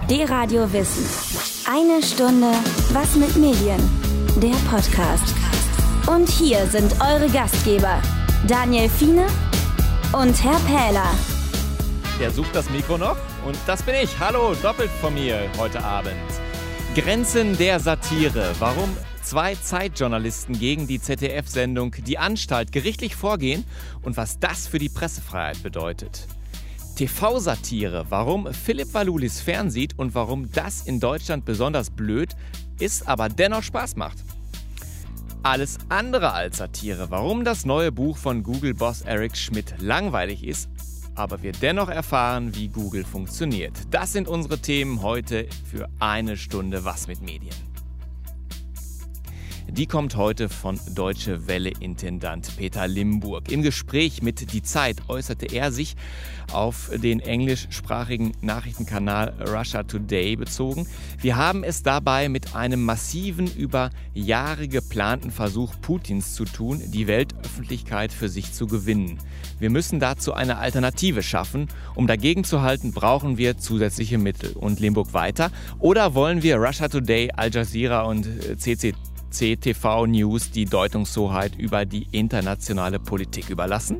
D-Radio Wissen. Eine Stunde Was mit Medien? Der Podcast. Und hier sind eure Gastgeber, Daniel Fiene und Herr Pähler. Der sucht das Mikro noch und das bin ich. Hallo, doppelt von mir heute Abend. Grenzen der Satire. Warum zwei Zeitjournalisten gegen die ZDF-Sendung Die Anstalt gerichtlich vorgehen und was das für die Pressefreiheit bedeutet. TV-Satire. Warum Philipp Valulis fernsieht und warum das in Deutschland besonders blöd ist, aber dennoch Spaß macht. Alles andere als Satire. Warum das neue Buch von Google-Boss Eric Schmidt langweilig ist, aber wir dennoch erfahren, wie Google funktioniert. Das sind unsere Themen heute für eine Stunde Was mit Medien. Die kommt heute von Deutsche Welle-Intendant Peter Limburg. Im Gespräch mit Die Zeit äußerte er sich auf den englischsprachigen Nachrichtenkanal Russia Today bezogen. Wir haben es dabei mit einem massiven, über Jahre geplanten Versuch Putins zu tun, die Weltöffentlichkeit für sich zu gewinnen. Wir müssen dazu eine Alternative schaffen. Um dagegen zu halten, brauchen wir zusätzliche Mittel. Und Limburg weiter. Oder wollen wir Russia Today, Al Jazeera und CCTV News die Deutungshoheit über die internationale Politik überlassen?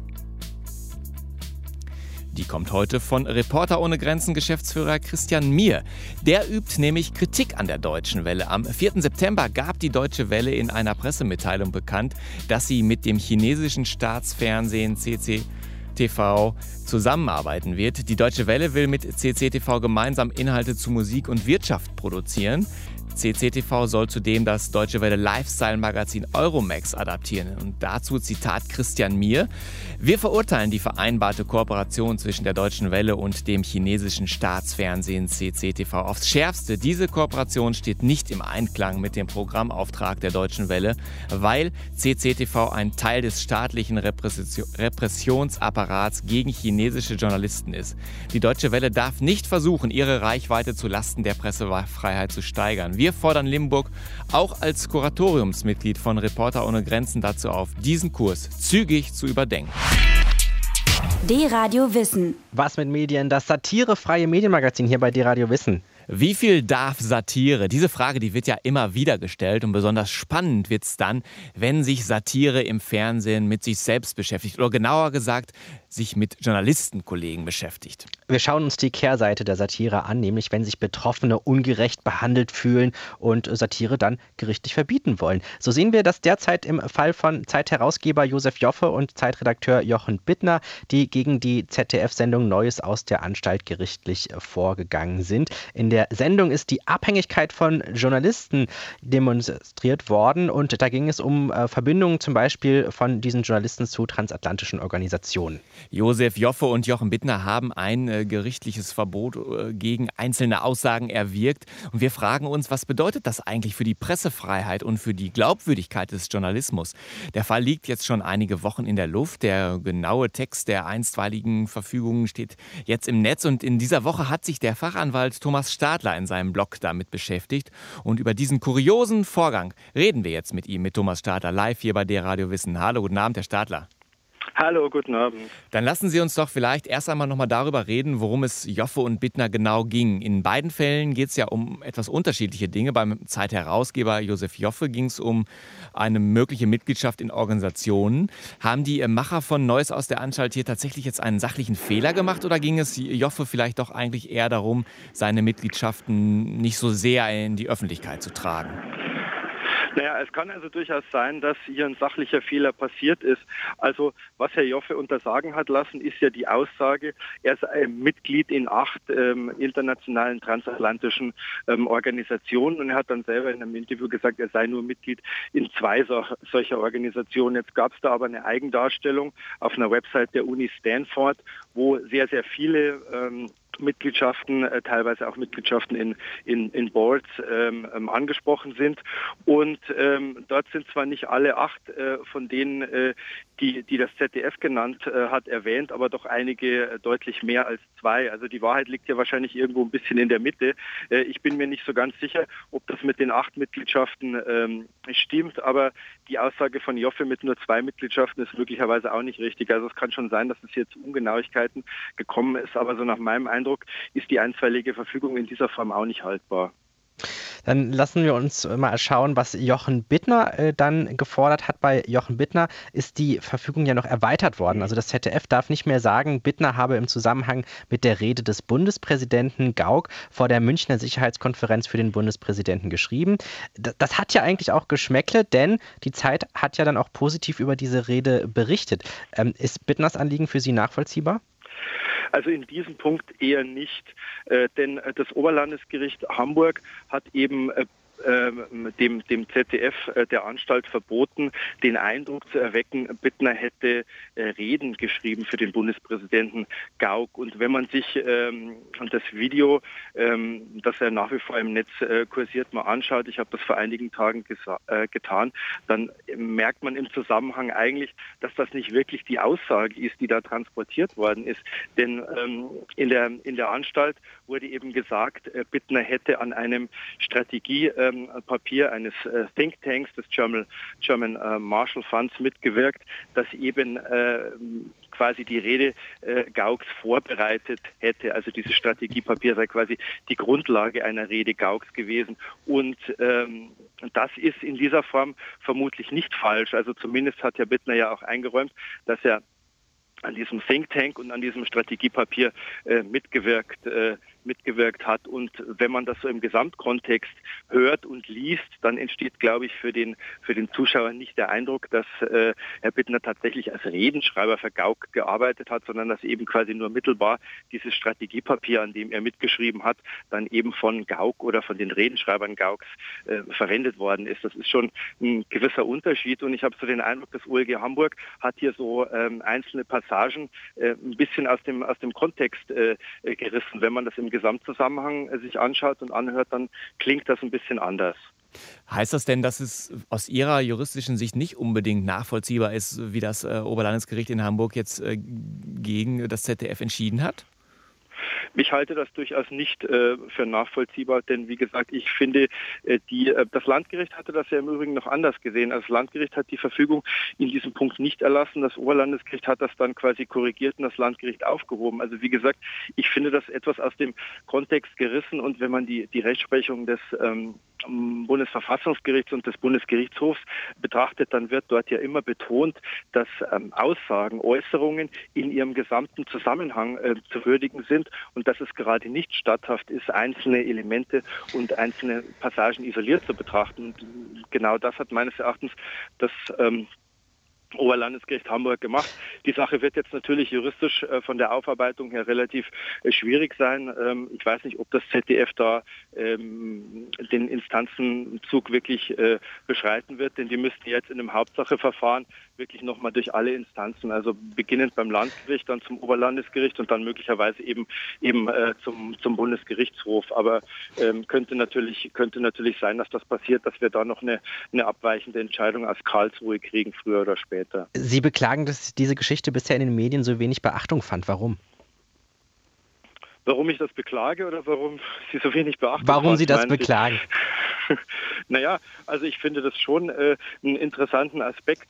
Die kommt heute von Reporter ohne Grenzen Geschäftsführer Christian Mier. Der übt nämlich Kritik an der Deutschen Welle. Am 4. September gab die Deutsche Welle in einer Pressemitteilung bekannt, dass sie mit dem chinesischen Staatsfernsehen CCTV zusammenarbeiten wird. Die Deutsche Welle will mit CCTV gemeinsam Inhalte zu Musik und Wirtschaft produzieren. CCTV soll zudem das Deutsche Welle Lifestyle-Magazin Euromax adaptieren. Und dazu Zitat Christian Mier: Wir verurteilen die vereinbarte Kooperation zwischen der Deutschen Welle und dem chinesischen Staatsfernsehen CCTV aufs Schärfste. Diese Kooperation steht nicht im Einklang mit dem Programmauftrag der Deutschen Welle, weil CCTV ein Teil des staatlichen Repressionsapparats gegen chinesische Journalisten ist. Die Deutsche Welle darf nicht versuchen, ihre Reichweite zu Lasten der Pressefreiheit zu steigern. Wir fordern Limburg auch als Kuratoriumsmitglied von Reporter ohne Grenzen dazu auf, diesen Kurs zügig zu überdenken. D-Radio Wissen. Was mit Medien? Das satirefreie Medienmagazin hier bei D-Radio Wissen. Wie viel darf Satire? Diese Frage, die wird ja immer wieder gestellt und besonders spannend wird es dann, wenn sich Satire im Fernsehen mit sich selbst beschäftigt oder genauer gesagt, sich mit Journalistenkollegen beschäftigt. Wir schauen uns die Kehrseite der Satire an, nämlich wenn sich Betroffene ungerecht behandelt fühlen und Satire dann gerichtlich verbieten wollen. So sehen wir das derzeit im Fall von Zeitherausgeber Josef Joffe und Zeitredakteur Jochen Bittner, die gegen die ZDF-Sendung Neues aus der Anstalt gerichtlich vorgegangen sind. In der Sendung ist die Abhängigkeit von Journalisten demonstriert worden und da ging es um Verbindungen zum Beispiel von diesen Journalisten zu transatlantischen Organisationen. Josef Joffe und Jochen Bittner haben ein gerichtliches Verbot gegen einzelne Aussagen erwirkt und wir fragen uns, was bedeutet das eigentlich für die Pressefreiheit und für die Glaubwürdigkeit des Journalismus? Der Fall liegt jetzt schon einige Wochen in der Luft. Der genaue Text der einstweiligen Verfügungen steht jetzt im Netz und in dieser Woche hat sich der Fachanwalt Thomas Stadler in seinem Blog damit beschäftigt. Und über diesen kuriosen Vorgang reden wir jetzt mit ihm, mit Thomas Stadler, live hier bei D-Radio Wissen. Hallo, guten Abend, Herr Stadler. Hallo, guten Abend. Dann lassen Sie uns doch vielleicht erst einmal nochmal darüber reden, worum es Joffe und Bittner genau ging. In beiden Fällen geht es ja um etwas unterschiedliche Dinge. Beim Zeitherausgeber Josef Joffe ging es um eine mögliche Mitgliedschaft in Organisationen. Haben die Macher von Neues aus der Anstalt hier tatsächlich jetzt einen sachlichen Fehler gemacht oder ging es Joffe vielleicht doch eigentlich eher darum, seine Mitgliedschaften nicht so sehr in die Öffentlichkeit zu tragen? Naja, es kann also durchaus sein, dass hier ein sachlicher Fehler passiert ist. Also was Herr Joffe untersagen hat lassen, ist ja die Aussage, er sei Mitglied in 8 internationalen transatlantischen Organisationen und er hat dann selber in einem Interview gesagt, er sei nur Mitglied in 2 solcher Organisationen. Jetzt gab es da aber eine Eigendarstellung auf einer Website der Uni Stanford, wo sehr, sehr viele Mitgliedschaften, teilweise auch Mitgliedschaften in Boards angesprochen sind. Und dort sind zwar nicht alle 8 von denen, die das ZDF genannt hat, erwähnt, aber doch einige deutlich mehr als 2. Also die Wahrheit liegt ja wahrscheinlich irgendwo ein bisschen in der Mitte. Ich bin mir nicht so ganz sicher, ob das mit den 8 Mitgliedschaften stimmt, aber die Aussage von Joffe mit nur 2 Mitgliedschaften ist möglicherweise auch nicht richtig. Also es kann schon sein, dass es hier zu Ungenauigkeiten gekommen ist, aber so nach meinem Eindruck ist die einstweilige Verfügung in dieser Form auch nicht haltbar. Dann lassen wir uns mal schauen, was Jochen Bittner dann gefordert hat. Bei Jochen Bittner ist die Verfügung ja noch erweitert worden. Also das ZDF darf nicht mehr sagen, Bittner habe im Zusammenhang mit der Rede des Bundespräsidenten Gauck vor der Münchner Sicherheitskonferenz für den Bundespräsidenten geschrieben. Das hat ja eigentlich auch Geschmäckle, denn die Zeit hat ja dann auch positiv über diese Rede berichtet. Ist Bittners Anliegen für Sie nachvollziehbar? Also in diesem Punkt eher nicht, denn das Oberlandesgericht Hamburg hat eben dem ZDF der Anstalt verboten, den Eindruck zu erwecken, Bittner hätte Reden geschrieben für den Bundespräsidenten Gauck. Und wenn man sich das Video, das ja nach wie vor im Netz kursiert, mal anschaut, ich habe das vor einigen Tagen getan, dann merkt man im Zusammenhang eigentlich, dass das nicht wirklich die Aussage ist, die da transportiert worden ist. Denn in der Anstalt wurde eben gesagt, Bittner hätte an einem Papier eines Thinktanks des German Marshall Funds mitgewirkt, das eben quasi die Rede Gaucks vorbereitet hätte. Also dieses Strategiepapier sei quasi die Grundlage einer Rede Gaucks gewesen. Und das ist in dieser Form vermutlich nicht falsch. Also zumindest hat Herr Bittner ja auch eingeräumt, dass er an diesem Think Tank und an diesem Strategiepapier mitgewirkt hat. Und wenn man das so im Gesamtkontext hört und liest, dann entsteht, glaube ich, für den Zuschauer nicht der Eindruck, dass Herr Bittner tatsächlich als Redenschreiber für Gauck gearbeitet hat, sondern dass eben quasi nur mittelbar dieses Strategiepapier, an dem er mitgeschrieben hat, dann eben von Gauck oder von den Redenschreibern Gaucks verwendet worden ist. Das ist schon ein gewisser Unterschied und ich habe so den Eindruck, das OLG Hamburg hat hier so einzelne Passagen ein bisschen aus dem Kontext gerissen. Wenn man das im Gesamtzusammenhang sich anschaut und anhört, dann klingt das ein bisschen anders. Heißt das denn, dass es aus Ihrer juristischen Sicht nicht unbedingt nachvollziehbar ist, wie das Oberlandesgericht in Hamburg jetzt gegen das ZDF entschieden hat? Ich halte das durchaus nicht für nachvollziehbar, denn wie gesagt, ich finde, das Landgericht hatte das ja im Übrigen noch anders gesehen. Also das Landgericht hat die Verfügung in diesem Punkt nicht erlassen. Das Oberlandesgericht hat das dann quasi korrigiert und das Landgericht aufgehoben. Also wie gesagt, ich finde das etwas aus dem Kontext gerissen und wenn man die Rechtsprechung des Bundesverfassungsgerichts und des Bundesgerichtshofs betrachtet, dann wird dort ja immer betont, dass Aussagen, Äußerungen in ihrem gesamten Zusammenhang zu würdigen sind und dass es gerade nicht statthaft ist, einzelne Elemente und einzelne Passagen isoliert zu betrachten. Und genau das hat meines Erachtens das Oberlandesgericht Hamburg gemacht. Die Sache wird jetzt natürlich juristisch von der Aufarbeitung her relativ schwierig sein. Ich weiß nicht, ob das ZDF da den Instanzenzug wirklich beschreiten wird, denn die müssten jetzt in einem Hauptsacheverfahren wirklich nochmal durch alle Instanzen, also beginnend beim Landgericht, dann zum Oberlandesgericht und dann möglicherweise eben zum Bundesgerichtshof. Aber könnte natürlich sein, dass das passiert, dass wir da noch eine abweichende Entscheidung aus Karlsruhe kriegen, früher oder später. Sie beklagen, dass diese Geschichte bisher in den Medien so wenig Beachtung fand. Warum? Warum ich das beklage oder warum sie so wenig Beachtung Warum fand, Sie das beklagen? Naja, also ich finde das schon einen interessanten Aspekt,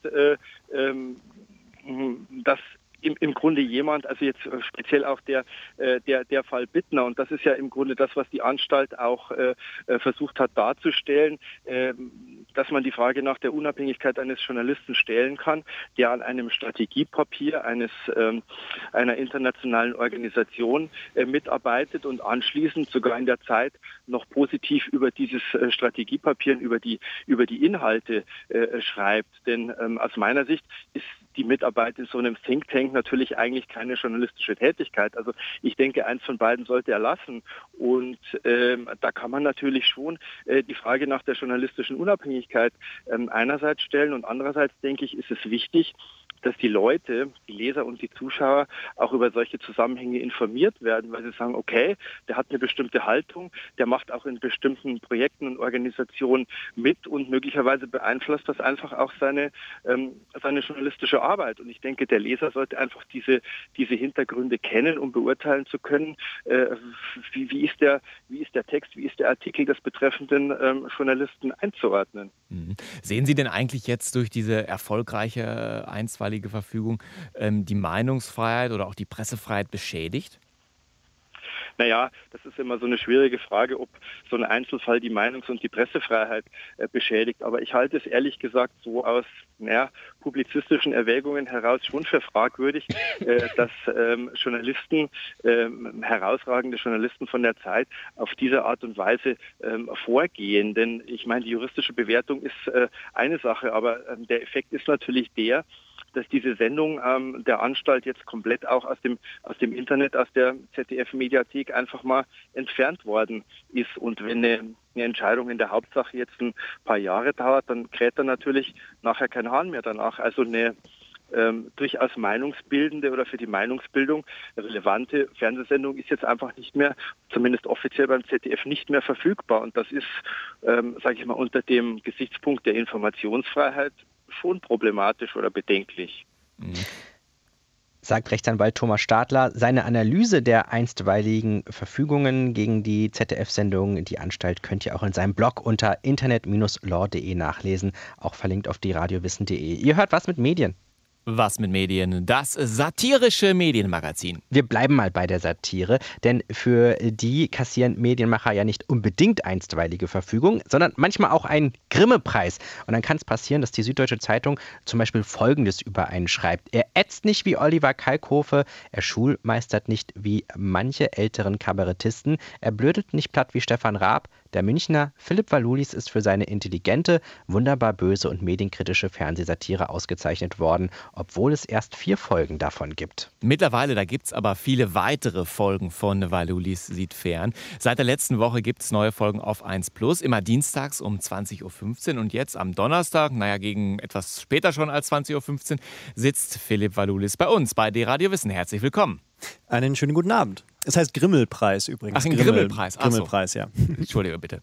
dass im Grunde jemand, also jetzt speziell auch der Fall Bittner, und das ist ja im Grunde das, was die Anstalt auch versucht hat darzustellen, dass man die Frage nach der Unabhängigkeit eines Journalisten stellen kann, der an einem Strategiepapier einer internationalen Organisation mitarbeitet und anschließend sogar in der Zeit noch positiv über dieses Strategiepapier, über die Inhalte schreibt. Denn aus meiner Sicht ist die Mitarbeit in so einem Think Tank natürlich eigentlich keine journalistische Tätigkeit. Also ich denke, eins von beiden sollte er lassen. Und da kann man natürlich schon die Frage nach der journalistischen Unabhängigkeit einerseits stellen und andererseits denke ich, ist es wichtig, dass die Leute, die Leser und die Zuschauer auch über solche Zusammenhänge informiert werden, weil sie sagen, okay, der hat eine bestimmte Haltung, der macht auch in bestimmten Projekten und Organisationen mit und möglicherweise beeinflusst das einfach auch seine journalistische Arbeit. Und ich denke, der Leser sollte einfach diese Hintergründe kennen, um beurteilen zu können, wie ist der Text, wie ist der Artikel des betreffenden Journalisten einzuordnen. Sehen Sie denn eigentlich jetzt durch diese erfolgreiche einstweilige Verfügung die Meinungsfreiheit oder auch die Pressefreiheit beschädigt? Naja, das ist immer so eine schwierige Frage, ob so ein Einzelfall die Meinungs- und die Pressefreiheit beschädigt. Aber ich halte es ehrlich gesagt so aus publizistischen Erwägungen heraus schon für fragwürdig, dass Journalisten, herausragende Journalisten von der Zeit auf diese Art und Weise vorgehen. Denn ich meine, die juristische Bewertung ist eine Sache, aber der Effekt ist natürlich der, dass diese Sendung der Anstalt jetzt komplett auch aus dem Internet, aus der ZDF-Mediathek einfach mal entfernt worden ist. Und wenn eine Entscheidung in der Hauptsache jetzt ein paar Jahre dauert, dann kräht dann natürlich nachher kein Hahn mehr danach. Also eine durchaus meinungsbildende oder für die Meinungsbildung relevante Fernsehsendung ist jetzt einfach nicht mehr, zumindest offiziell beim ZDF, nicht mehr verfügbar. Und das ist, sage ich mal, unter dem Gesichtspunkt der Informationsfreiheit schon problematisch oder bedenklich. Sagt Rechtsanwalt Thomas Stadler. Seine Analyse der einstweiligen Verfügungen gegen die ZDF-Sendung Die Anstalt könnt ihr auch in seinem Blog unter internet-law.de nachlesen, auch verlinkt auf die radiowissen.de. Ihr hört was mit Medien. Was mit Medien? Das satirische Medienmagazin. Wir bleiben mal bei der Satire, denn für die kassieren Medienmacher ja nicht unbedingt einstweilige Verfügung, sondern manchmal auch einen Grimme-Preis. Und dann kann es passieren, dass die Süddeutsche Zeitung zum Beispiel Folgendes über einen schreibt. Er ätzt nicht wie Oliver Kalkofe, er schulmeistert nicht wie manche älteren Kabarettisten, er blödelt nicht platt wie Stefan Raab. Der Münchner Philipp Valulis ist für seine intelligente, wunderbar böse und medienkritische Fernsehsatire ausgezeichnet worden, obwohl es erst 4 Folgen davon gibt. Mittlerweile, da gibt es aber viele weitere Folgen von Valulis sieht fern. Seit der letzten Woche gibt es neue Folgen auf 1+, immer dienstags um 20.15 Uhr. Und jetzt am Donnerstag, gegen etwas später schon als 20.15 Uhr, sitzt Philipp Valulis bei uns bei D-Radio Wissen. Herzlich willkommen. Einen schönen guten Abend. Es heißt Grimmelpreis übrigens. Ach, ein Grimmelpreis. Grimmelpreis, ja. Entschuldige bitte.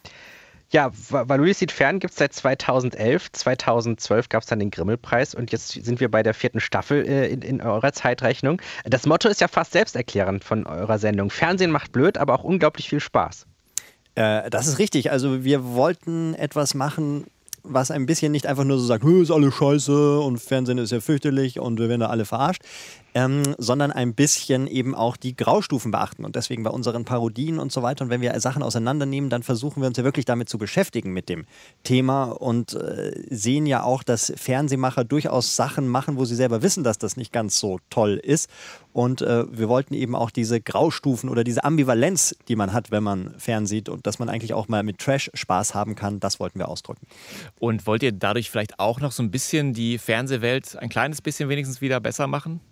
Ja, Valulis sieht fern gibt es seit 2011. 2012 gab es dann den Grimmelpreis und jetzt sind wir bei der 4. Staffel in eurer Zeitrechnung. Das Motto ist ja fast selbsterklärend von eurer Sendung. Fernsehen macht blöd, aber auch unglaublich viel Spaß. Das ist richtig. Also wir wollten etwas machen, was ein bisschen nicht einfach nur so sagt, ist alles scheiße und Fernsehen ist ja fürchterlich und wir werden da alle verarscht, sondern ein bisschen eben auch die Graustufen beachten. Und deswegen bei unseren Parodien und so weiter. Und wenn wir Sachen auseinandernehmen, dann versuchen wir uns ja wirklich damit zu beschäftigen mit dem Thema und sehen ja auch, dass Fernsehmacher durchaus Sachen machen, wo sie selber wissen, dass das nicht ganz so toll ist. Und wir wollten eben auch diese Graustufen oder diese Ambivalenz, die man hat, wenn man fernsieht und dass man eigentlich auch mal mit Trash Spaß haben kann, das wollten wir ausdrücken. Und wollt ihr dadurch vielleicht auch noch so ein bisschen die Fernsehwelt ein kleines bisschen wenigstens wieder besser machen?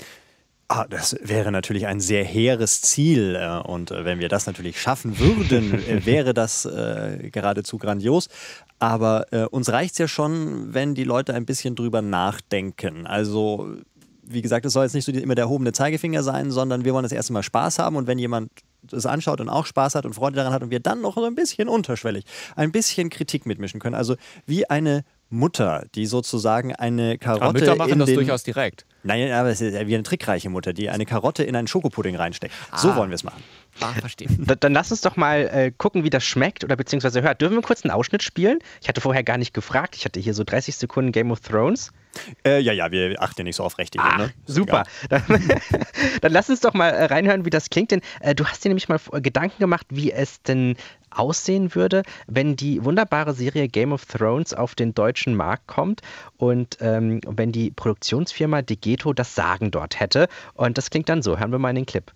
Das wäre natürlich ein sehr hehres Ziel und wenn wir das natürlich schaffen würden, wäre das geradezu grandios. Aber uns reicht es ja schon, wenn die Leute ein bisschen drüber nachdenken. Also wie gesagt, es soll jetzt nicht so immer der erhobene Zeigefinger sein, sondern wir wollen das erste Mal Spaß haben und wenn jemand das anschaut und auch Spaß hat und Freude daran hat und wir dann noch so ein bisschen unterschwellig, ein bisschen Kritik mitmischen können. Also wie eine Mutter, die sozusagen eine Karotte aber Mütter machen das durchaus direkt. Nein, aber es ist wie eine trickreiche Mutter, die eine Karotte in einen Schokopudding reinsteckt. So wollen wir es machen. Verstehe. Dann lass uns doch mal gucken, wie das schmeckt oder beziehungsweise hört. Dürfen wir kurz einen Ausschnitt spielen? Ich hatte vorher gar nicht gefragt. Ich hatte hier so 30 Sekunden Game of Thrones. Ja, wir achten ja nicht so auf Rechte. Ne? Super. Dann lass uns doch mal reinhören, wie das klingt. Denn du hast dir nämlich mal Gedanken gemacht, wie es denn aussehen würde, wenn die wunderbare Serie Game of Thrones auf den deutschen Markt kommt und wenn die Produktionsfirma Degeto das Sagen dort hätte. Und das klingt dann so. Hören wir mal in den Clip.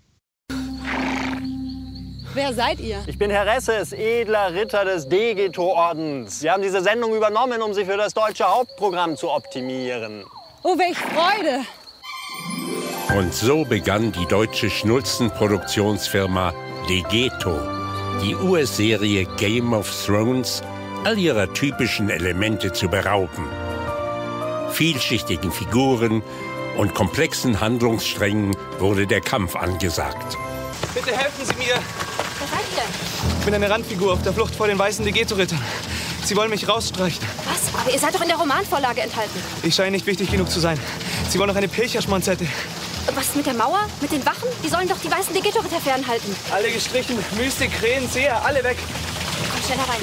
Wer seid ihr? Ich bin Herr Resses, edler Ritter des Degeto-Ordens. Sie haben diese Sendung übernommen, um sie für das deutsche Hauptprogramm zu optimieren. Oh, welch Freude! Und so begann die deutsche Schnulzenproduktionsfirma Degeto, die US-Serie Game of Thrones all ihrer typischen Elemente zu berauben. vielschichtigen Figuren und komplexen Handlungssträngen wurde der Kampf angesagt. Bitte helfen Sie mir! Was seid ihr? Ich bin eine Randfigur auf der Flucht vor den weißen Degeto-Rittern. Sie wollen mich rausstreichen. Was? Aber ihr seid doch in der Romanvorlage enthalten. Ich scheine nicht wichtig genug zu sein. Sie wollen noch eine Pilcherschmonzette. Was mit der Mauer? Mit den Wachen? Die sollen doch die weißen Degeto-Ritter fernhalten. Alle gestrichen, Mystik, Krähen, Seher, alle weg. Komm schneller rein.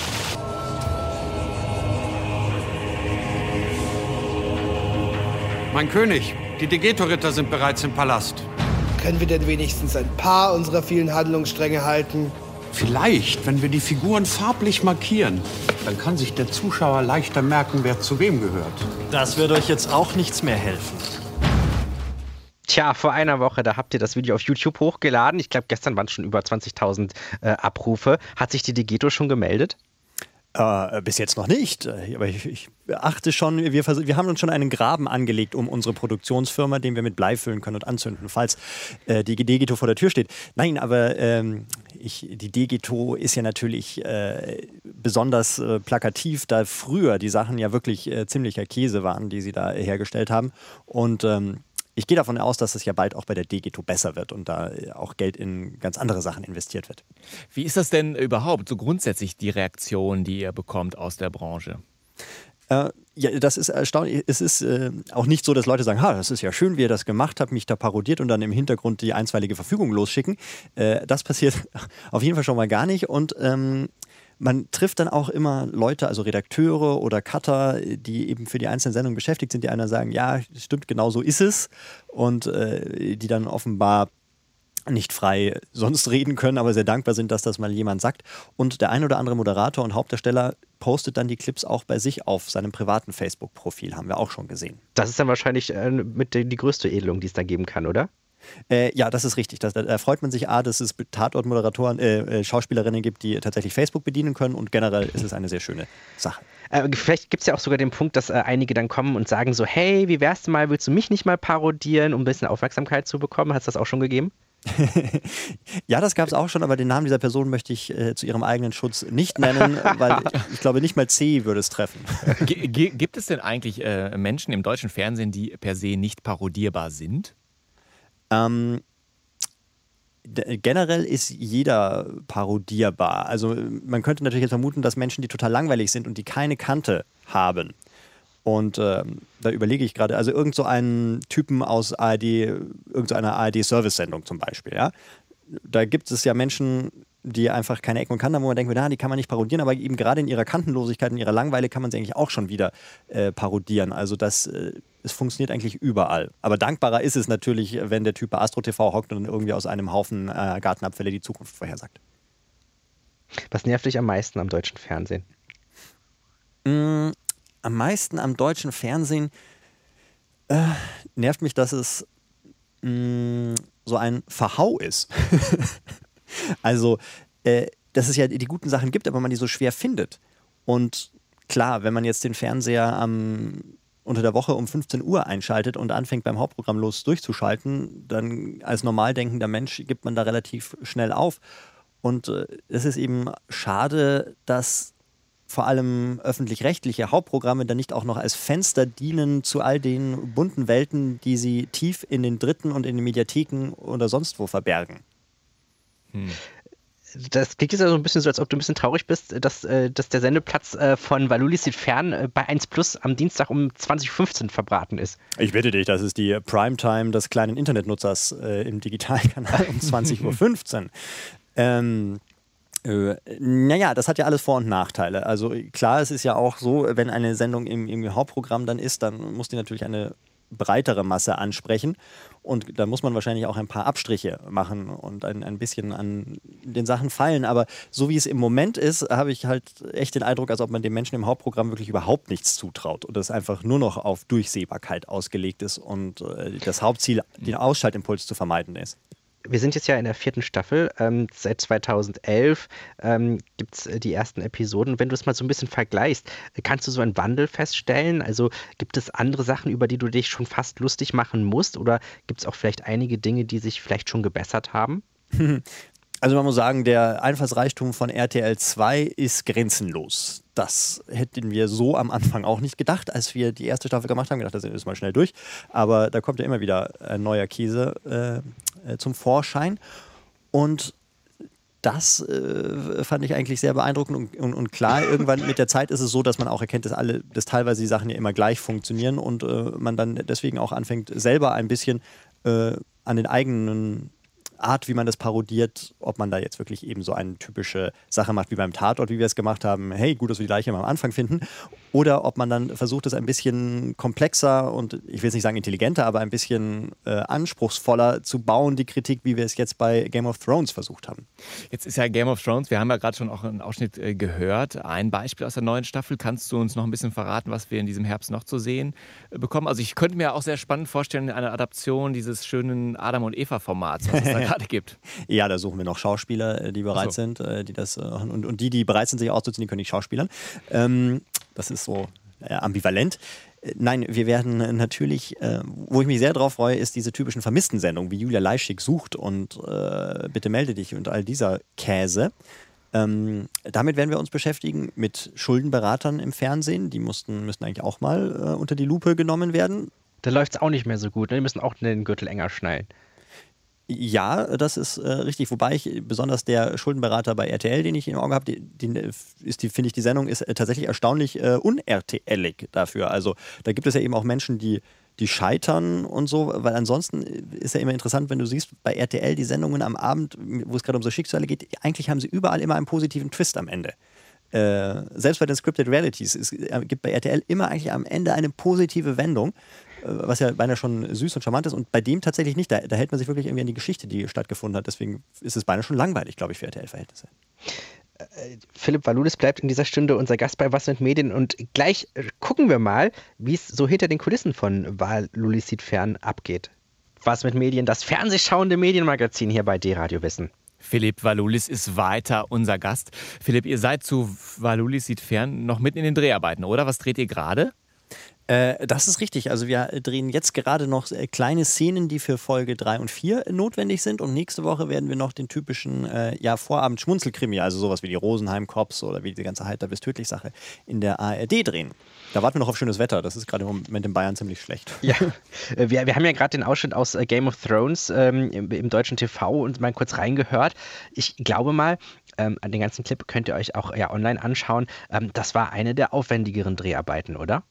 Mein König, die Degeto-Ritter sind bereits im Palast. Können wir denn wenigstens ein paar unserer vielen Handlungsstränge halten? Vielleicht, wenn wir die Figuren farblich markieren, dann kann sich der Zuschauer leichter merken, wer zu wem gehört. Das wird euch jetzt auch nichts mehr helfen. Tja, vor einer Woche, da habt ihr das Video auf YouTube hochgeladen. Ich glaube, gestern waren es schon über 20.000 Abrufe. Hat sich die Degeto schon gemeldet? Bis jetzt noch nicht. Aber ich achte schon, wir haben uns schon einen Graben angelegt um unsere Produktionsfirma, den wir mit Blei füllen können und anzünden, falls die Degeto vor der Tür steht. Nein, aber die Degeto ist ja natürlich besonders plakativ, da früher die Sachen ja wirklich ziemlicher Käse waren, die sie da hergestellt haben. Und ich gehe davon aus, dass es ja bald auch bei der Degeto besser wird und da auch Geld in ganz andere Sachen investiert wird. Wie ist das denn überhaupt, so grundsätzlich die Reaktion, die ihr bekommt aus der Branche? Ja, das ist erstaunlich. Es ist auch nicht so, dass Leute sagen, das ist ja schön, wie ihr das gemacht habt, mich da parodiert und dann im Hintergrund die einstweilige Verfügung losschicken. Das passiert auf jeden Fall schon mal gar nicht und man trifft dann auch immer Leute, also Redakteure oder Cutter, die eben für die einzelnen Sendungen beschäftigt sind, die einer sagen, ja, stimmt, genau so ist es und die dann offenbar nicht frei sonst reden können, aber sehr dankbar sind, dass das mal jemand sagt. Und der ein oder andere Moderator und Hauptdarsteller postet dann die Clips auch bei sich auf seinem privaten Facebook-Profil, haben wir auch schon gesehen. Das ist dann wahrscheinlich mit die größte Edelung, die es da geben kann, oder? Ja, das ist richtig. Da freut man sich, dass es Tatortmoderatoren, Schauspielerinnen gibt, die tatsächlich Facebook bedienen können und generell ist es eine sehr schöne Sache. Vielleicht gibt es ja auch sogar den Punkt, dass einige dann kommen und sagen so, hey, wie wär's denn mal, willst du mich nicht mal parodieren, um ein bisschen Aufmerksamkeit zu bekommen? Hat es das auch schon gegeben? Ja, das gab es auch schon, aber den Namen dieser Person möchte ich zu ihrem eigenen Schutz nicht nennen, weil ich glaube, nicht mal C würde es treffen. Gibt es denn eigentlich Menschen im deutschen Fernsehen, die per se nicht parodierbar sind? Generell ist jeder parodierbar. Also man könnte natürlich jetzt vermuten, dass Menschen, die total langweilig sind und die keine Kante haben, und da überlege ich gerade, also irgend so einen Typen aus irgend so einer ARD-Service-Sendung zum Beispiel, ja. Da gibt es ja Menschen, die einfach keine Ecken und Kanten haben, wo man denkt, die kann man nicht parodieren, aber eben gerade in ihrer Kantenlosigkeit, in ihrer Langeweile kann man sie eigentlich auch schon wieder parodieren. Also es funktioniert eigentlich überall. Aber dankbarer ist es natürlich, wenn der Typ bei Astro TV hockt und irgendwie aus einem Haufen Gartenabfälle die Zukunft vorhersagt. Was nervt dich am meisten am deutschen Fernsehen? Am meisten am deutschen Fernsehen nervt mich, dass es so ein Verhau ist. Also, dass es ja die guten Sachen gibt, aber man die so schwer findet. Und klar, wenn man jetzt den Fernseher unter der Woche um 15 Uhr einschaltet und anfängt beim Hauptprogramm durchzuschalten, dann als normal denkender Mensch gibt man da relativ schnell auf. Und es ist eben schade, dass vor allem öffentlich-rechtliche Hauptprogramme dann nicht auch noch als Fenster dienen zu all den bunten Welten, die sie tief in den Dritten und in den Mediatheken oder sonst wo verbergen. Das klingt jetzt so ein bisschen so, als ob du ein bisschen traurig bist, dass der Sendeplatz von Waluli sieht fern bei 1+ am Dienstag um 20:15 verbraten ist. Ich bitte dich, das ist die Primetime des kleinen Internetnutzers im Digitalkanal um 20:15 Uhr. Naja, das hat ja alles Vor- und Nachteile. Also klar, es ist ja auch so, wenn eine Sendung im Hauptprogramm dann ist, dann muss die natürlich eine breitere Masse ansprechen und da muss man wahrscheinlich auch ein paar Abstriche machen und ein bisschen an den Sachen feilen. Aber so wie es im Moment ist, habe ich halt echt den Eindruck, als ob man den Menschen im Hauptprogramm wirklich überhaupt nichts zutraut und es einfach nur noch auf Durchsehbarkeit ausgelegt ist und das Hauptziel, den Ausschaltimpuls zu vermeiden ist. Wir sind jetzt ja in der 4. Staffel. Seit 2011 gibt es die ersten Episoden. Wenn du es mal so ein bisschen vergleichst, kannst du so einen Wandel feststellen? Also gibt es andere Sachen, über die du dich schon fast lustig machen musst? Oder gibt es auch vielleicht einige Dinge, die sich vielleicht schon gebessert haben? Also man muss sagen, der Einfallsreichtum von RTL 2 ist grenzenlos. Das hätten wir so am Anfang auch nicht gedacht, als wir die erste Staffel gemacht haben. Gedacht, das ist mal schnell durch. Aber da kommt ja immer wieder ein neuer Käse zum Vorschein. Und das fand ich eigentlich sehr beeindruckend und klar, irgendwann mit der Zeit ist es so, dass man auch erkennt, dass teilweise die Sachen ja immer gleich funktionieren und man dann deswegen auch anfängt, selber ein bisschen an den eigenen Art, wie man das parodiert, ob man da jetzt wirklich eben so eine typische Sache macht wie beim Tatort, wie wir es gemacht haben, hey, gut, dass wir die Leiche mal am Anfang finden, oder ob man dann versucht, es ein bisschen komplexer und ich will jetzt nicht sagen intelligenter, aber ein bisschen anspruchsvoller zu bauen, die Kritik, wie wir es jetzt bei Game of Thrones versucht haben. Jetzt ist ja Game of Thrones, wir haben ja gerade schon auch einen Ausschnitt gehört, ein Beispiel aus der neuen Staffel. Kannst du uns noch ein bisschen verraten, was wir in diesem Herbst noch zu sehen bekommen? Also ich könnte mir auch sehr spannend vorstellen, eine Adaption dieses schönen Adam- und Eva-Formats, was es da gerade gibt. Ja, da suchen wir noch Schauspieler, die bereit sind, die das und die bereit sind, sich auszuziehen, die können nicht schauspielern. Das ist so ambivalent. Nein, wir werden natürlich, wo ich mich sehr drauf freue, ist diese typischen Vermissten-Sendungen, wie Julia Leischig sucht und Bitte melde dich und all dieser Käse. Damit werden wir uns beschäftigen mit Schuldenberatern im Fernsehen. Die müssen eigentlich auch mal unter die Lupe genommen werden. Da läuft es auch nicht mehr so gut. Ne? Die müssen auch den Gürtel enger schnallen. Ja, das ist richtig. Wobei ich besonders der Schuldenberater bei RTL, den ich im Auge habe, finde ich, die Sendung ist tatsächlich erstaunlich un-RTL-ig dafür. Also da gibt es ja eben auch Menschen, die scheitern und so, weil ansonsten ist ja immer interessant, wenn du siehst, bei RTL die Sendungen am Abend, wo es gerade um so Schicksale geht, eigentlich haben sie überall immer einen positiven Twist am Ende. Selbst bei den Scripted Realities, es gibt bei RTL immer eigentlich am Ende eine positive Wendung, was ja beinahe schon süß und charmant ist und bei dem tatsächlich nicht. Da hält man sich wirklich irgendwie an die Geschichte, die stattgefunden hat. Deswegen ist es beinahe schon langweilig, glaube ich, für RTL-Verhältnisse. Philipp Valoulis bleibt in dieser Stunde unser Gast bei Was mit Medien und gleich gucken wir mal, wie es so hinter den Kulissen von Valoulis sieht fern abgeht. Was mit Medien, das fernsehschauende Medienmagazin hier bei D-Radio Wissen. Philipp Valoulis ist weiter unser Gast. Philipp, ihr seid zu Valoulis sieht fern noch mitten in den Dreharbeiten, oder? Was dreht ihr gerade? Das ist richtig. Also wir drehen jetzt gerade noch kleine Szenen, die für Folge 3 und 4 notwendig sind. Und nächste Woche werden wir noch den typischen Vorabend-Schmunzelkrimi, also sowas wie die Rosenheim-Cops oder wie die ganze Heiter bis tödlich Sache in der ARD drehen. Da warten wir noch auf schönes Wetter. Das ist gerade im Moment in Bayern ziemlich schlecht. Ja, wir haben ja gerade den Ausschnitt aus Game of Thrones im deutschen TV und mal kurz reingehört. Ich glaube mal, an den ganzen Clip könnt ihr euch auch online anschauen. Das war eine der aufwendigeren Dreharbeiten, oder?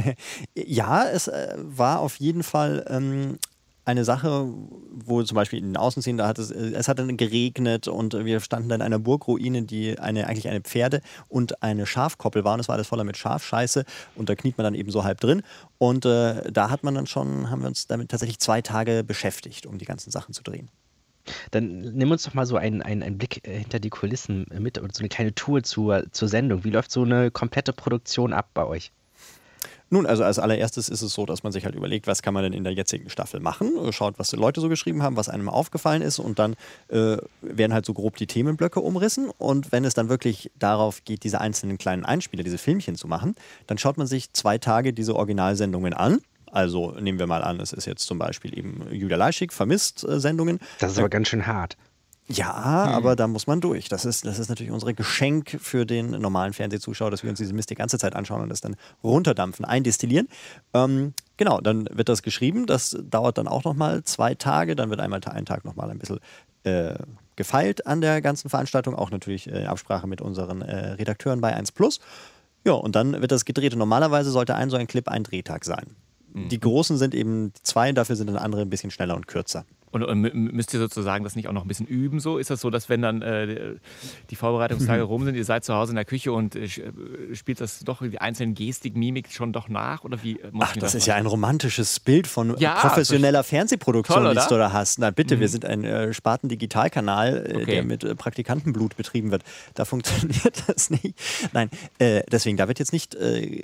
Ja, es war auf jeden Fall eine Sache, wo zum Beispiel in den Außenszenen, es hat dann geregnet und wir standen dann in einer Burgruine, die eigentlich eine Pferde- und eine Schafkoppel war und es war alles voller mit Schafscheiße und da kniet man dann eben so halb drin und da haben wir uns damit tatsächlich 2 Tage beschäftigt, um die ganzen Sachen zu drehen. Dann nimm uns doch mal so einen Blick hinter die Kulissen mit und so eine kleine Tour zur Sendung. Wie läuft so eine komplette Produktion ab bei euch? Nun, also als allererstes ist es so, dass man sich halt überlegt, was kann man denn in der jetzigen Staffel machen, schaut, was die Leute so geschrieben haben, was einem aufgefallen ist und dann werden halt so grob die Themenblöcke umrissen und wenn es dann wirklich darauf geht, diese einzelnen kleinen Einspieler, diese Filmchen zu machen, dann schaut man sich 2 Tage diese Originalsendungen an. Also nehmen wir mal an, es ist jetzt zum Beispiel eben Julia Leischig, Vermisst-Sendungen. Das ist aber ganz schön hart. Ja, aber da muss man durch. Das ist natürlich unser Geschenk für den normalen Fernsehzuschauer, dass wir uns diese Mist die ganze Zeit anschauen und das dann runterdampfen, eindestillieren. Genau, dann wird das geschrieben. Das dauert dann auch nochmal 2 Tage. Dann wird einmal einen Tag nochmal ein bisschen gefeilt an der ganzen Veranstaltung. Auch natürlich in Absprache mit unseren Redakteuren bei 1+. Ja, und dann wird das gedreht. Und normalerweise sollte so ein Clip ein Drehtag sein. Die großen sind eben 2, dafür sind dann andere ein bisschen schneller und kürzer. Und müsst ihr sozusagen das nicht auch noch ein bisschen üben so? Ist das so, dass wenn dann die Vorbereitungstage rum sind, ihr seid zu Hause in der Küche und spielt das doch die einzelnen Gestik, Mimik schon doch nach? Oder wie? Ach, das ist ja ein romantisches Bild von professioneller Fernsehproduktion, toll, die du da hast. Na bitte, wir sind ein Spaten-Digitalkanal, der mit Praktikantenblut betrieben wird. Da funktioniert das nicht. Nein, deswegen, da wird jetzt nicht...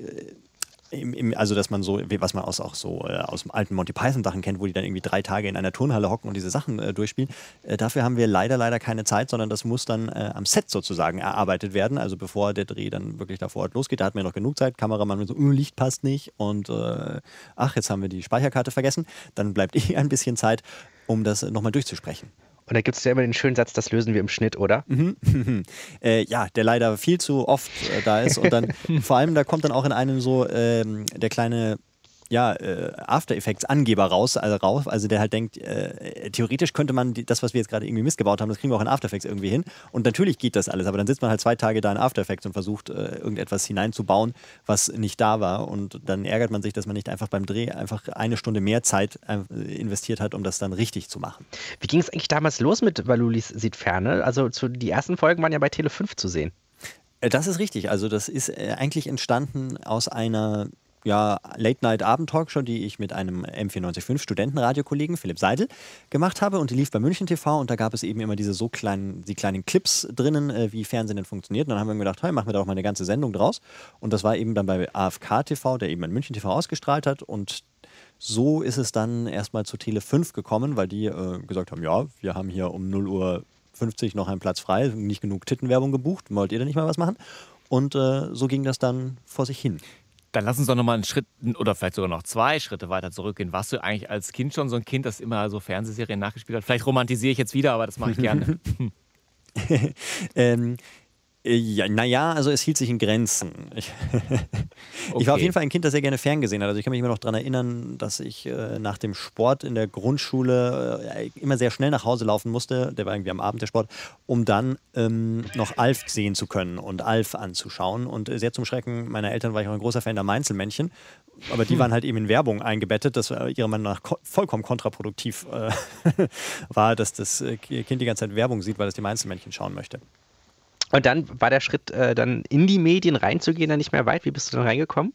also dass man so, was man aus dem alten Monty Python Sachen kennt, wo die dann irgendwie 3 Tage in einer Turnhalle hocken und diese Sachen durchspielen. Dafür haben wir leider keine Zeit, sondern das muss dann am Set sozusagen erarbeitet werden. Also bevor der Dreh dann wirklich da vor Ort losgeht, da hat man ja noch genug Zeit. Kameramann mit so, Licht passt nicht und jetzt haben wir die Speicherkarte vergessen. Dann bleibt ein bisschen Zeit, um das nochmal durchzusprechen. Und da gibt es ja immer den schönen Satz, das lösen wir im Schnitt, oder? Ja, der leider viel zu oft da ist. Und dann vor allem, da kommt dann auch in einem so der kleine After Effects Angeber raus, also der halt denkt, theoretisch könnte man das, was wir jetzt gerade irgendwie missgebaut haben, das kriegen wir auch in After Effects irgendwie hin. Und natürlich geht das alles, aber dann sitzt man halt 2 Tage da in After Effects und versucht, irgendetwas hineinzubauen, was nicht da war. Und dann ärgert man sich, dass man nicht einfach beim Dreh einfach 1 Stunde mehr Zeit investiert hat, um das dann richtig zu machen. Wie ging es eigentlich damals los mit Valulis sieht ferne? Also die ersten Folgen waren ja bei Tele 5 zu sehen. Das ist richtig. Also das ist eigentlich entstanden aus einer Late-Night-Abend-Talkshow, die ich mit einem M94.5 Studentenradiokollegen Philipp Seidel gemacht habe, und die lief bei München TV, und da gab es eben immer diese die kleinen Clips drinnen, wie Fernsehen denn funktioniert. Und dann haben wir gedacht, hey, machen wir da auch mal eine ganze Sendung draus, und das war eben dann bei AFK TV, der eben in München TV ausgestrahlt hat, und so ist es dann erstmal zu Tele 5 gekommen, weil die gesagt haben, ja, wir haben hier um 0:50 Uhr noch einen Platz frei, nicht genug Tittenwerbung gebucht, wollt ihr da nicht mal was machen? Und so ging das dann vor sich hin. Dann lass uns doch nochmal einen Schritt oder vielleicht sogar noch 2 Schritte weiter zurückgehen. Warst du eigentlich als Kind schon so ein Kind, das immer so Fernsehserien nachgespielt hat? Vielleicht romantisiere ich jetzt wieder, aber das mache ich gerne. Also es hielt sich in Grenzen. Ich war auf jeden Fall ein Kind, das sehr gerne ferngesehen hat. Also ich kann mich immer noch daran erinnern, dass ich nach dem Sport in der Grundschule immer sehr schnell nach Hause laufen musste, der war irgendwie am Abend der Sport, um dann noch Alf sehen zu können und Alf anzuschauen. Und sehr zum Schrecken meiner Eltern war ich auch ein großer Fan der Mainzelmännchen. Aber die waren halt eben in Werbung eingebettet, das ihrer Meinung nach vollkommen kontraproduktiv war, dass das Kind die ganze Zeit Werbung sieht, weil es die Mainzelmännchen schauen möchte. Und dann war der Schritt, dann in die Medien reinzugehen, dann nicht mehr weit. Wie bist du dann reingekommen?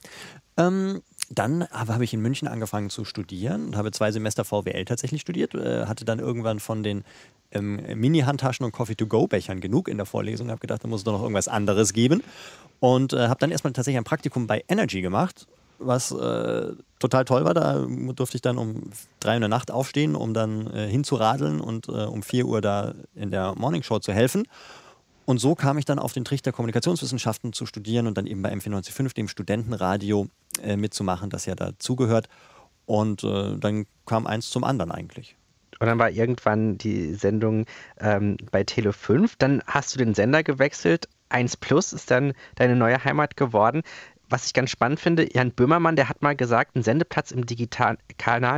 Dann habe ich in München angefangen zu studieren und habe 2 Semester VWL tatsächlich studiert. Hatte dann irgendwann von den Mini-Handtaschen und Coffee-to-go-Bechern genug in der Vorlesung. Habe gedacht, da muss es doch noch irgendwas anderes geben. Und habe dann erstmal tatsächlich ein Praktikum bei Energy gemacht, was total toll war. Da durfte ich dann um 3 Uhr in der Nacht aufstehen, um dann hinzuradeln und um 4 Uhr da in der Morningshow zu helfen. Und so kam ich dann auf den Trichter, Kommunikationswissenschaften zu studieren und dann eben bei M94.5, dem Studentenradio, mitzumachen, das ja dazugehört. Und dann kam eins zum anderen eigentlich. Und dann war irgendwann die Sendung bei Tele 5. Dann hast du den Sender gewechselt. 1+ ist dann deine neue Heimat geworden. Was ich ganz spannend finde, Jan Böhmermann, der hat mal gesagt, einen Sendeplatz im Digitalkanal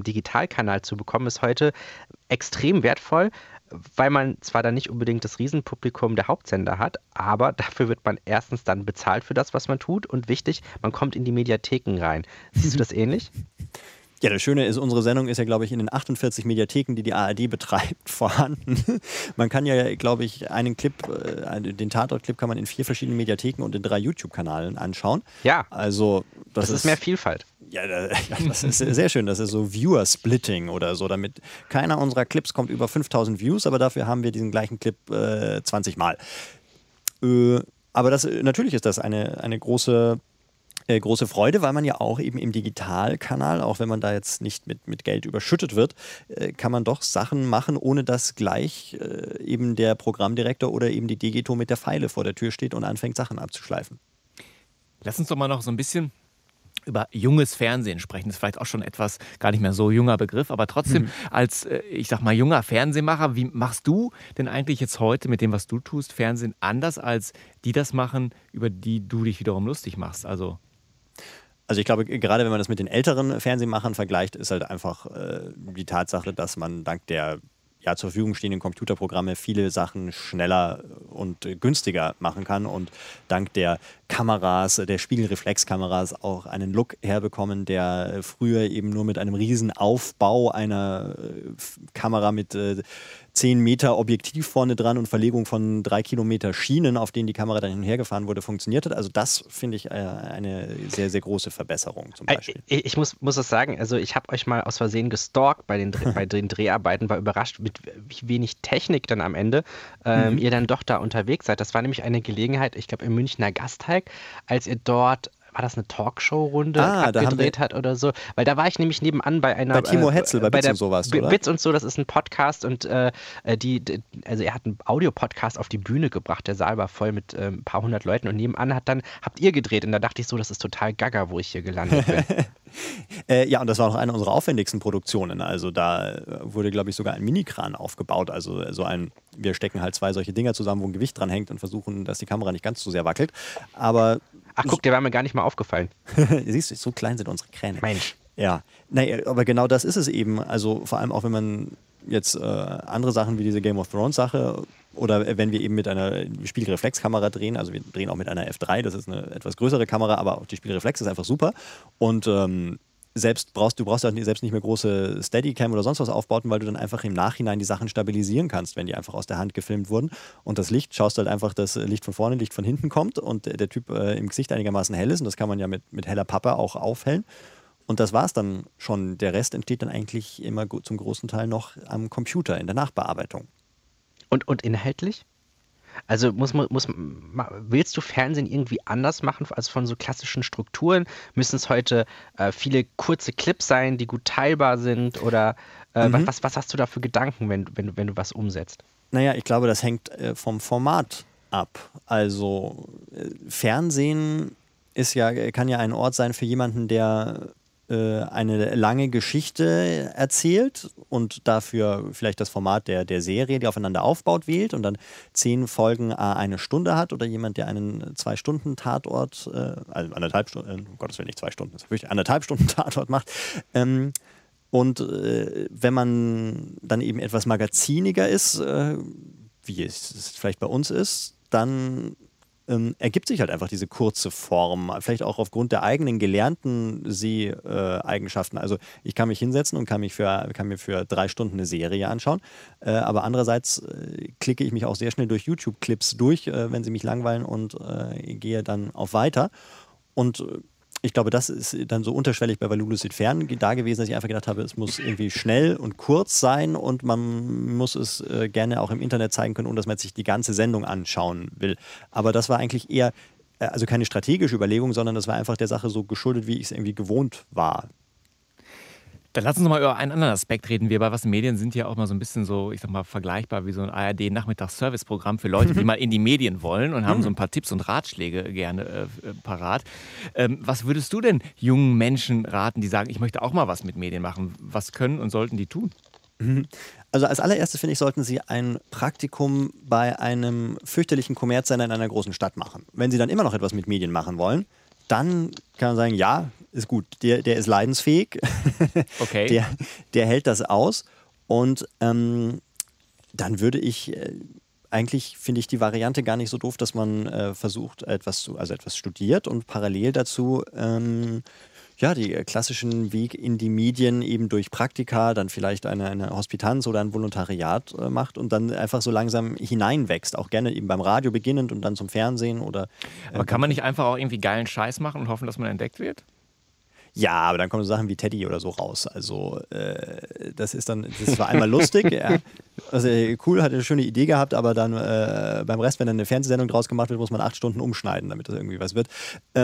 zu bekommen, ist heute extrem wertvoll, weil man zwar dann nicht unbedingt das Riesenpublikum der Hauptsender hat, aber dafür wird man erstens dann bezahlt für das, was man tut, und wichtig, man kommt in die Mediatheken rein. Siehst du das ähnlich? Ja, das Schöne ist, unsere Sendung ist ja, glaube ich, in den 48 Mediatheken, die die ARD betreibt, vorhanden. Man kann ja, glaube ich, einen Clip, den Tatort-Clip kann man in 4 verschiedenen Mediatheken und in 3 YouTube-Kanalen anschauen. Ja, also das ist mehr Vielfalt. Ja, das ist sehr schön. Das ist so Viewer-Splitting oder so. Damit keiner unserer Clips kommt über 5000 Views, aber dafür haben wir diesen gleichen Clip 20 Mal. Aber natürlich ist das eine große Freude, weil man ja auch eben im Digitalkanal, auch wenn man da jetzt nicht mit Geld überschüttet wird, kann man doch Sachen machen, ohne dass gleich eben der Programmdirektor oder eben die DGTO mit der Feile vor der Tür steht und anfängt, Sachen abzuschleifen. Lass uns doch mal noch so ein bisschen über junges Fernsehen sprechen. Das ist vielleicht auch schon etwas, gar nicht mehr so junger Begriff, aber trotzdem als, ich sag mal, junger Fernsehmacher, wie machst du denn eigentlich jetzt heute mit dem, was du tust, Fernsehen anders, als die das machen, über die du dich wiederum lustig machst? Also ich glaube, gerade wenn man das mit den älteren Fernsehmachern vergleicht, ist halt einfach die Tatsache, dass man dank der zur Verfügung stehenden Computerprogramme viele Sachen schneller und günstiger machen kann und dank der Kameras, der Spiegelreflexkameras auch einen Look herbekommen, der früher eben nur mit einem riesen Aufbau einer Kamera mit 10 Meter Objektiv vorne dran und Verlegung von 3 Kilometer Schienen, auf denen die Kamera dann hin und her gefahren wurde, funktioniert hat. Also das finde ich eine sehr, sehr große Verbesserung zum Beispiel. Ich muss es sagen, also ich habe euch mal aus Versehen gestalkt bei den Dreharbeiten, war überrascht, mit wie wenig Technik dann am Ende ihr dann doch da unterwegs seid. Das war nämlich eine Gelegenheit, ich glaube im Münchner Gasteig, als ihr dort, war das eine Talkshow-Runde abgedreht hat oder so? Weil da war ich nämlich nebenan bei einer... Bei Timo Hetzel, bei Bits und sowas, oder? Bits und so, das ist ein Podcast und also er hat einen Audio-Podcast auf die Bühne gebracht. Der Saal war voll mit ein paar hundert Leuten und nebenan habt ihr gedreht und da dachte ich so, das ist total gaga, wo ich hier gelandet bin. Ja, und das war noch eine unserer aufwendigsten Produktionen. Also da wurde, glaube ich, sogar ein Minikran aufgebaut. Also wir stecken halt 2 solche Dinger zusammen, wo ein Gewicht dran hängt und versuchen, dass die Kamera nicht ganz so sehr wackelt. Aber ach guck, der war mir gar nicht mal aufgefallen. Siehst du, so klein sind unsere Kräne. Mensch. Ja, naja, aber genau das ist es eben. Also vor allem auch, wenn man jetzt andere Sachen wie diese Game of Thrones Sache oder wenn wir eben mit einer Spiegelreflexkamera drehen, also wir drehen auch mit einer F3, das ist eine etwas größere Kamera, aber auch die Spiegelreflex ist einfach super. Und du brauchst ja selbst nicht mehr große Steadicam oder sonst was aufbauten, weil du dann einfach im Nachhinein die Sachen stabilisieren kannst, wenn die einfach aus der Hand gefilmt wurden. Und das Licht, schaust halt einfach, dass Licht von vorne, Licht von hinten kommt und der Typ im Gesicht einigermaßen hell ist. Und das kann man ja mit heller Pappe auch aufhellen. Und das war es dann schon. Der Rest entsteht dann eigentlich immer zum großen Teil noch am Computer in der Nachbearbeitung. Und inhaltlich? Also willst du Fernsehen irgendwie anders machen als von so klassischen Strukturen? Müssen es heute viele kurze Clips sein, die gut teilbar sind? Oder was hast du da für Gedanken, wenn du was umsetzt? Naja, ich glaube, das hängt vom Format ab. Also Fernsehen kann ja ein Ort sein für jemanden, der eine lange Geschichte erzählt und dafür vielleicht das Format der Serie, die aufeinander aufbaut, wählt und dann 10 Folgen eine Stunde hat, oder jemand, der einen 2-Stunden-Tatort, also 1,5 Stunden, um Gottes Willen nicht 2 Stunden, das ist wirklich 1,5 Stunden Tatort macht. Und wenn man dann eben etwas magaziniger ist, wie es vielleicht bei uns ist, dann ergibt sich halt einfach diese kurze Form, vielleicht auch aufgrund der eigenen gelernten Seheigenschaften. Also ich kann mich hinsetzen und kann mir für 3 Stunden eine Serie anschauen, aber andererseits klicke ich mich auch sehr schnell durch YouTube-Clips durch, wenn sie mich langweilen, und gehe dann auf weiter. Und ich glaube, das ist dann so unterschwellig bei Valulis sieht fern da gewesen, dass ich einfach gedacht habe, es muss irgendwie schnell und kurz sein und man muss es gerne auch im Internet zeigen können, ohne dass man sich die ganze Sendung anschauen will. Aber das war eigentlich eher, also keine strategische Überlegung, sondern das war einfach der Sache so geschuldet, wie ich es irgendwie gewohnt war. Dann lass uns noch mal über einen anderen Aspekt reden. Wir bei Was Medien sind ja auch mal so ein bisschen so, ich sag mal, vergleichbar wie so ein ARD-Nachmittags-Service-Programm für Leute, die mal in die Medien wollen und haben so ein paar Tipps und Ratschläge gerne parat. Was würdest du denn jungen Menschen raten, die sagen, ich möchte auch mal was mit Medien machen? Was können und sollten die tun? Also als allererstes, finde ich, sollten Sie ein Praktikum bei einem fürchterlichen Kommerzsender in einer großen Stadt machen. Wenn Sie dann immer noch etwas mit Medien machen wollen, dann kann man sagen, ja, ist gut, der ist leidensfähig, okay. der hält das aus, und dann würde ich, eigentlich finde ich die Variante gar nicht so doof, dass man versucht, etwas studiert und parallel dazu die klassischen Weg in die Medien eben durch Praktika, dann vielleicht eine Hospitanz oder ein Volontariat macht und dann einfach so langsam hineinwächst. Auch gerne eben beim Radio beginnend und dann zum Fernsehen oder... Aber kann man nicht einfach auch irgendwie geilen Scheiß machen und hoffen, dass man entdeckt wird? Ja, aber dann kommen so Sachen wie Teddy oder so raus. Also das war einmal lustig. Ja. Also cool, hat eine schöne Idee gehabt, aber dann beim Rest, wenn dann eine Fernsehsendung draus gemacht wird, muss man 8 Stunden umschneiden, damit das irgendwie was wird.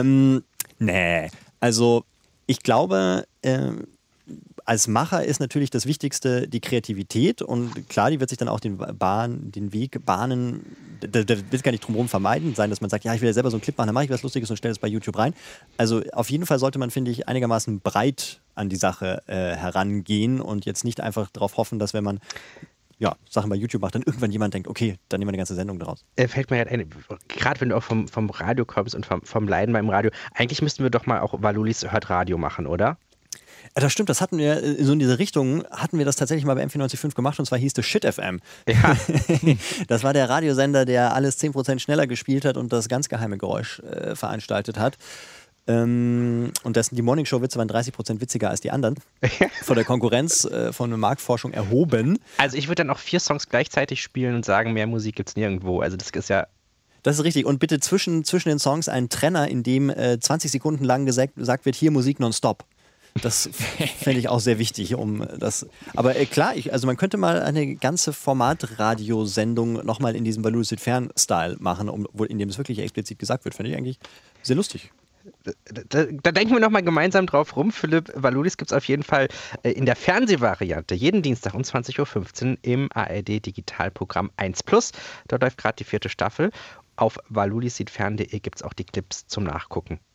Also ich glaube, als Macher ist natürlich das Wichtigste die Kreativität, und klar, die wird sich dann auch den Weg bahnen, da wird gar nicht drum herum vermeiden sein, dass man sagt, ja, ich will ja selber so einen Clip machen, dann mache ich was Lustiges und stelle es bei YouTube rein. Also auf jeden Fall sollte man, finde ich, einigermaßen breit an die Sache herangehen und jetzt nicht einfach darauf hoffen, dass wenn man Sachen bei YouTube macht, dann irgendwann jemand denkt, okay, dann nehmen wir eine ganze Sendung daraus. Fällt mir gerade wenn du auch vom Radio kommst und vom Leiden beim Radio, eigentlich müssten wir doch mal auch Valulis hört Radio machen, oder? Ja, das stimmt, das hatten wir, so in diese Richtung, hatten wir das tatsächlich mal bei M94.5 gemacht, und zwar hieß das Shit FM. Ja. Das war der Radiosender, der alles 10% schneller gespielt hat und das ganz geheime Geräusch veranstaltet hat. Und die Morningshow-Witze waren 30% witziger als die anderen. Von der Konkurrenz von der Marktforschung erhoben. Also ich würde dann auch 4 Songs gleichzeitig spielen und sagen, mehr Musik gibt's nirgendwo. Also das ist ja... Das ist richtig. Und bitte zwischen den Songs einen Trenner, in dem 20 Sekunden lang gesagt wird, hier Musik nonstop. Das fände ich auch sehr wichtig, um das. Aber klar, man könnte mal eine ganze Formatradiosendung nochmal in diesem Valulis sieht fern-Style machen, in dem es wirklich explizit gesagt wird. Fände ich eigentlich sehr lustig. Da denken wir nochmal gemeinsam drauf rum. Philipp, Valulis gibt es auf jeden Fall in der Fernsehvariante jeden Dienstag um 20.15 Uhr im ARD-Digitalprogramm 1+. Dort läuft gerade die 4. Staffel. Auf valulisiehtfern.de gibt es auch die Clips zum Nachgucken.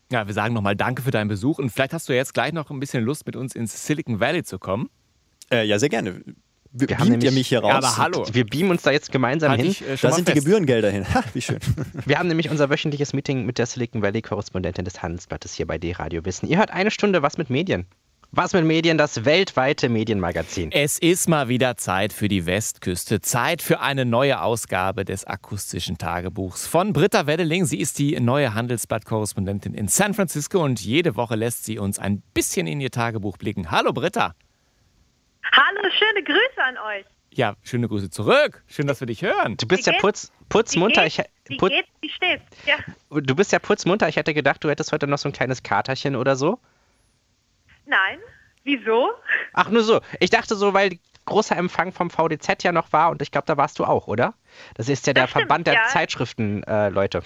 Ja, wir sagen nochmal danke für deinen Besuch und vielleicht hast du jetzt gleich noch ein bisschen Lust, mit uns ins Silicon Valley zu kommen. Ja, sehr gerne. Wir haben nämlich, mich hier raus. Ja, aber hallo. Wir beamen uns da jetzt gemeinsam hin. Da sind die Gebührengelder hin. Ha, wie schön. Wir haben nämlich unser wöchentliches Meeting mit der Silicon Valley-Korrespondentin des Handelsblattes hier bei D-Radio Wissen. Ihr hört eine Stunde Was mit Medien. Was mit Medien, das weltweite Medienmagazin. Es ist mal wieder Zeit für die Westküste. Zeit für eine neue Ausgabe des akustischen Tagebuchs von Britta Weddeling. Sie ist die neue Handelsblatt-Korrespondentin in San Francisco und jede Woche lässt sie uns ein bisschen in ihr Tagebuch blicken. Hallo Britta. Hallo, schöne Grüße an euch. Ja, schöne Grüße zurück. Schön, dass wir dich hören. Du bist ja putzmunter. Wie geht's? Wie steht's? Ja. Du bist ja putzmunter. Ich hätte gedacht, du hättest heute noch so ein kleines Katerchen oder so. Nein. Wieso? Ach, nur so. Ich dachte so, weil großer Empfang vom VDZ ja noch war und ich glaube, da warst du auch, oder? Das ist ja der Verband der Zeitschriften-Leute.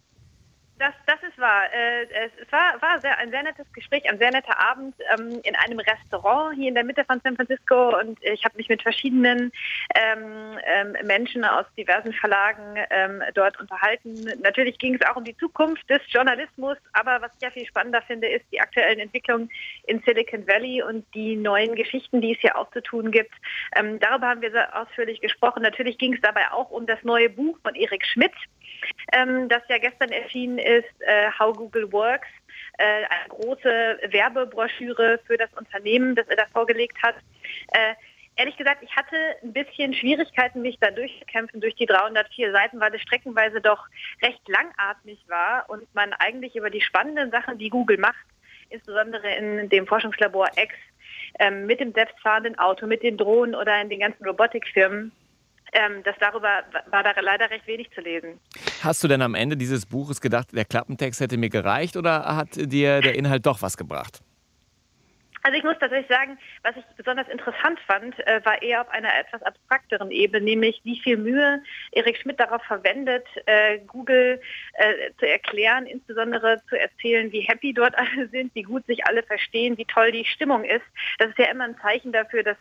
Das ist wahr. Es war ein sehr nettes Gespräch, ein sehr netter Abend in einem Restaurant hier in der Mitte von San Francisco und ich habe mich mit verschiedenen Menschen aus diversen Verlagen dort unterhalten. Natürlich ging es auch um die Zukunft des Journalismus, aber was ich ja viel spannender finde, ist die aktuellen Entwicklungen in Silicon Valley und die neuen Geschichten, die es hier aufzutun gibt. Darüber haben wir sehr ausführlich gesprochen. Natürlich ging es dabei auch um das neue Buch von Eric Schmidt, das ja gestern erschienen ist, How Google Works, eine große Werbebroschüre für das Unternehmen, das er da vorgelegt hat. Ehrlich gesagt, ich hatte ein bisschen Schwierigkeiten, mich da durchzukämpfen durch die 304 Seiten, weil es streckenweise doch recht langatmig war und man eigentlich über die spannenden Sachen, die Google macht, insbesondere in dem Forschungslabor X, mit dem selbstfahrenden Auto, mit den Drohnen oder in den ganzen Robotikfirmen, darüber war da leider recht wenig zu lesen. Hast du denn am Ende dieses Buches gedacht, der Klappentext hätte mir gereicht oder hat dir der Inhalt doch was gebracht? Also ich muss tatsächlich sagen, was ich besonders interessant fand, war eher auf einer etwas abstrakteren Ebene, nämlich wie viel Mühe Eric Schmidt darauf verwendet, Google zu erklären, insbesondere zu erzählen, wie happy dort alle sind, wie gut sich alle verstehen, wie toll die Stimmung ist. Das ist ja immer ein Zeichen dafür, dass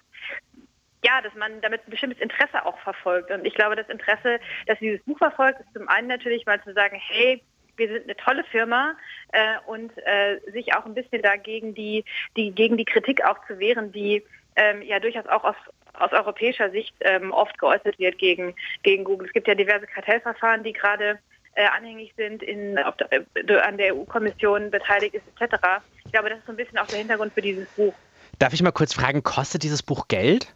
man damit ein bestimmtes Interesse auch verfolgt. Und ich glaube, das Interesse, das dieses Buch verfolgt, ist zum einen natürlich mal zu sagen, hey, wir sind eine tolle Firma und sich auch ein bisschen dagegen gegen die Kritik auch zu wehren, die ja durchaus auch aus europäischer Sicht oft geäußert wird gegen Google. Es gibt ja diverse Kartellverfahren, die gerade anhängig sind, an der EU-Kommission beteiligt ist, etc. Ich glaube, das ist so ein bisschen auch der Hintergrund für dieses Buch. Darf ich mal kurz fragen, kostet dieses Buch Geld?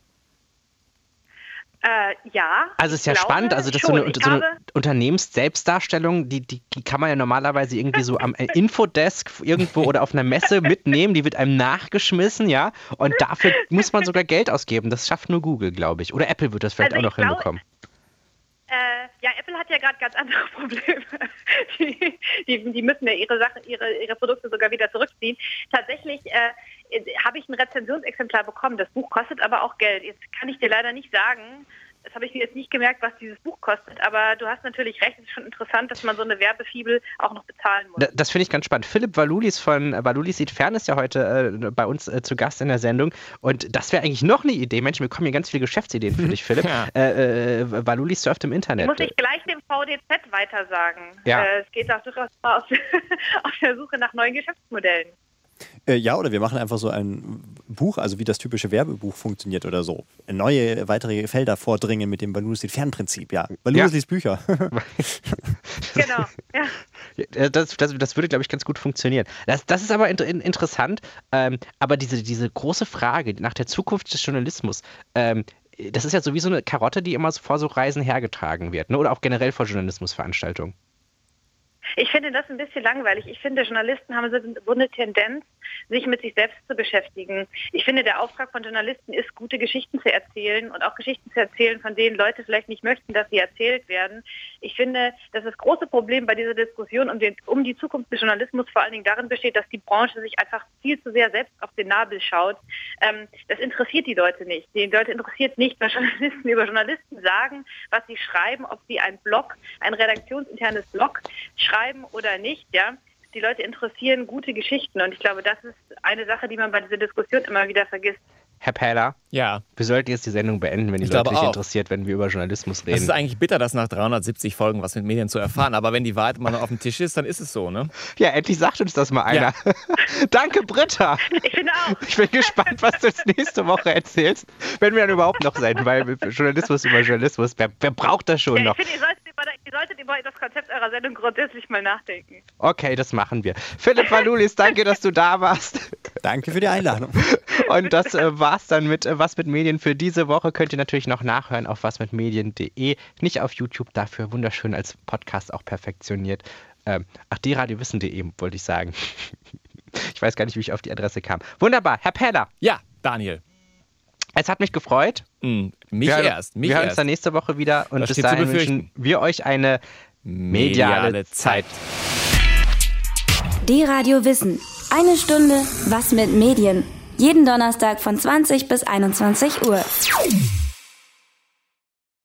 Ja. Also es ist ja spannend, also das ist so eine Unternehmensselbstdarstellung, die kann man ja normalerweise irgendwie so am Infodesk irgendwo oder auf einer Messe mitnehmen, die wird einem nachgeschmissen, ja, und dafür muss man sogar Geld ausgeben. Das schafft nur Google, glaube ich. Oder Apple wird das vielleicht auch noch hinbekommen. Ja, Apple hat ja gerade ganz andere Probleme. Die müssen ja ihre Produkte sogar wieder zurückziehen. Tatsächlich habe ich ein Rezensionsexemplar bekommen. Das Buch kostet aber auch Geld. Jetzt kann ich dir leider nicht sagen, das habe ich mir jetzt nicht gemerkt, was dieses Buch kostet, aber du hast natürlich recht, es ist schon interessant, dass man so eine Werbefibel auch noch bezahlen muss. Das finde ich ganz spannend. Philipp Valulis von Valulis sieht fern ist ja heute bei uns zu Gast in der Sendung und das wäre eigentlich noch eine Idee. Mensch, wir bekommen hier ganz viele Geschäftsideen für dich, Philipp. Ja. Valulis surft im Internet. Muss ich gleich dem VDZ weitersagen. Ja. Es geht auch durchaus auf der Suche nach neuen Geschäftsmodellen. Ja, oder wir machen einfach so ein Buch, also wie das typische Werbebuch funktioniert oder so. Neue, weitere Felder vordringen mit dem Valulis liest Fernprinzip, ja. Valulis liest Bücher. Genau, ja. Das würde, glaube ich, ganz gut funktionieren. Das ist aber interessant, aber diese große Frage nach der Zukunft des Journalismus, das ist ja sowieso eine Karotte, die immer vor so Reisen hergetragen wird, ne? Oder auch generell vor Journalismusveranstaltungen. Ich finde das ein bisschen langweilig. Ich finde, Journalisten haben so eine Tendenz, sich mit sich selbst zu beschäftigen. Ich finde, der Auftrag von Journalisten ist, gute Geschichten zu erzählen und auch Geschichten zu erzählen, von denen Leute vielleicht nicht möchten, dass sie erzählt werden. Ich finde, dass das große Problem bei dieser Diskussion um die Zukunft des Journalismus vor allen Dingen darin besteht, dass die Branche sich einfach viel zu sehr selbst auf den Nabel schaut. Das interessiert die Leute nicht. Die Leute interessiert nicht, was Journalisten über Journalisten sagen, was sie schreiben, ob sie ein redaktionsinternes Blog schreiben oder nicht, ja. Die Leute interessieren gute Geschichten und ich glaube, das ist eine Sache, die man bei dieser Diskussion immer wieder vergisst. Herr Pähler, ja. Wir sollten jetzt die Sendung beenden, wenn die Leute nicht interessiert, wenn wir über Journalismus reden. Es ist eigentlich bitter, das nach 370 Folgen was mit Medien zu erfahren, aber wenn die Wahrheit mal auf dem Tisch ist, dann ist es so, ne? Ja, endlich sagt uns das mal einer. Ja. Danke, Britta. Ich finde auch. Ich bin gespannt, was du uns nächste Woche erzählst, wenn wir dann überhaupt noch senden, weil Journalismus über Journalismus, wer braucht das schon noch? Ich finde, ihr solltet über das Konzept eurer Sendung grundsätzlich mal nachdenken. Okay, das machen wir. Philipp Valulis, danke, dass du da warst. Danke für die Einladung. Und das war's dann mit Was mit Medien für diese Woche. Könnt ihr natürlich noch nachhören auf wasmitmedien.de. Nicht auf YouTube, dafür wunderschön als Podcast auch perfektioniert. drradiowissen.de wollte ich sagen. Ich weiß gar nicht, wie ich auf die Adresse kam. Wunderbar, Herr Pähler. Ja, Daniel. Es hat mich gefreut. Wir hören uns dann nächste Woche wieder und bis dahin wünschen wir euch eine mediale Zeit. D-Radio Wissen. Eine Stunde Was mit Medien. Jeden Donnerstag von 20 bis 21 Uhr.